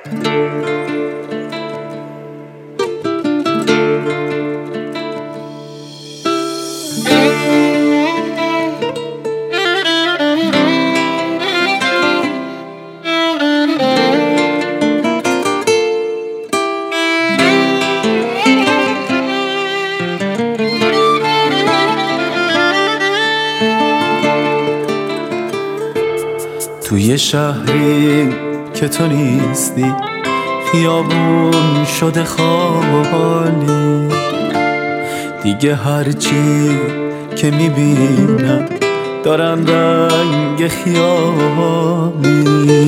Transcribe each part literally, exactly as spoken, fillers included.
توی شهری که تو نیستی، خیابون شده خالی، دیگه هرچی که میبینم دارن رنگ خیالی.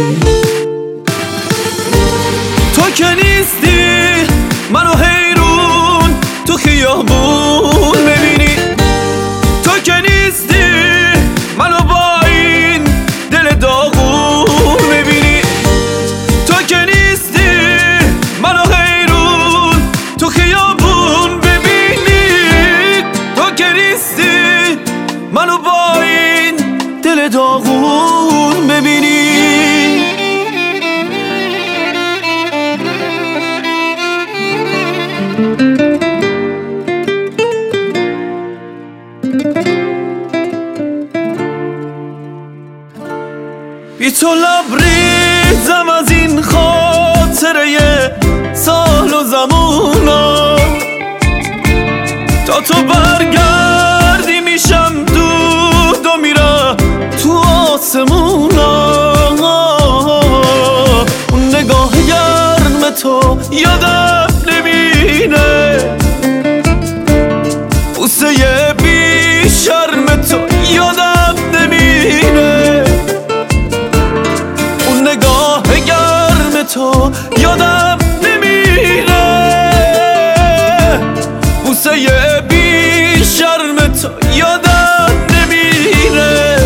تو که نیستی منو حیرون تو خیابون میبینی، تو که نیستی منو با این دل داغون میبینی، تو که نیستی منو حیرون تو خیابون ببینی، تو که نیستی منو با این دل داغون ببینی. بی تو لبریزم از این خاطره سال و زمونا، تا تو برگردی میشم دود و میرم تو آسمونا. اون نگاه گرم تو یادم نمینه، بوسه بی شرم تو یادم نمینه، اون نگاه گرم تو یادم نمیره، بوسه بی شرم تو یادم نمیره.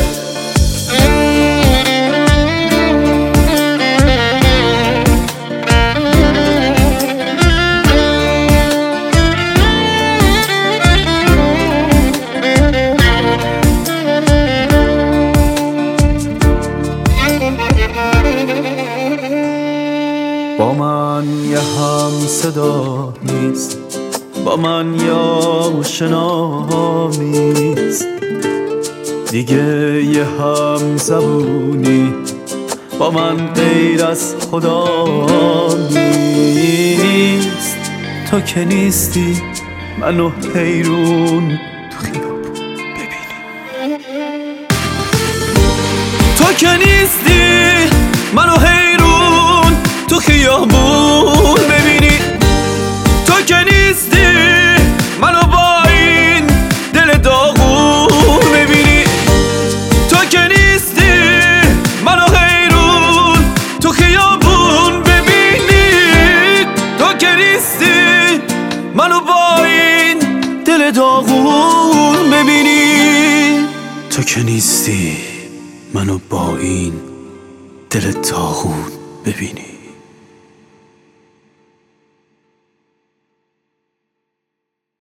با من یه هم صدا نیست، با من یا آشنا نیست، دیگه یه هم زبونی با من غیر از خدا نیست. تو که نیستی منو حیرون تو خیابون ببینی، تو که نیستی منو حیرون تو خیابون ببینی، تو که نیستی منو با این دل داغون ببینی، تو که نیستی منو حیرون تو خیابون ببینی، تو که نیستی منو با این دل داغون ببینی، تو که نیستی منو با این دل داغون ببینی.